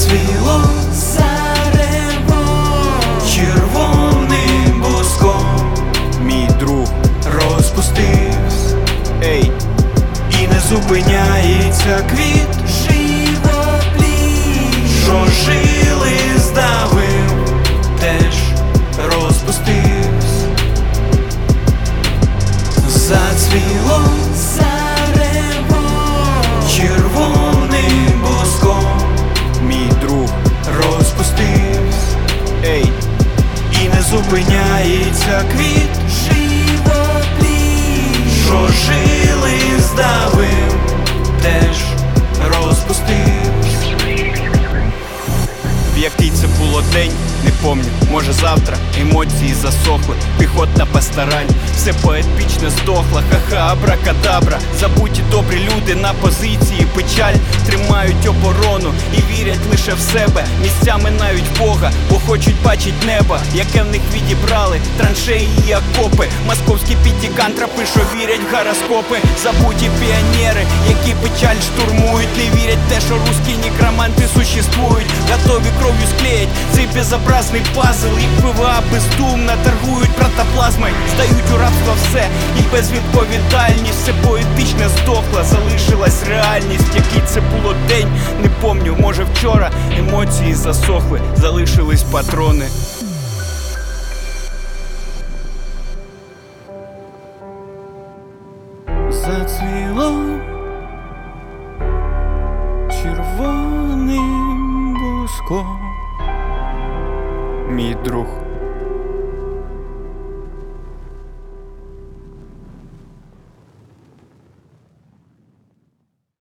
Зацвіло зарево червоним буском, мій друг розпустився, ей, і не зупиняється квіт живопліт, що жили здавив, теж розпустився. Зацвіло зарево червоним буском, мій друг розпустився, ей, і не зупиняється квіт живопліт, що жили здавив, теж розпустився. В який це було день, не помню, може завтра. Емоції засохли, піхотна пастораль, все поетично здохло, ха-ха, абракадабра. Забуті добрі люди на позиції, печаль тримають оборону і вірять лише в себе. Місцями навіть в Бога, бо хочуть бачить небо, яке в них відібрали траншеї і окопи. Московські п'ятикантропи, що вірять в гороскопи. Забуті піонери, які печаль штурмують, не вірять в те, що русські некроманти существують. Готові кров'ю склеїть цей безобразний пазл. Їх ПВА бездумно торгують протоплазмою, здають у рабство все і безвідповідальність. Все поетичне здохло, залишилась реальність. Який це було день, не помню, може вчора. Емоції засохли, залишились патрони. Зацвіло червоним буском, Мій друг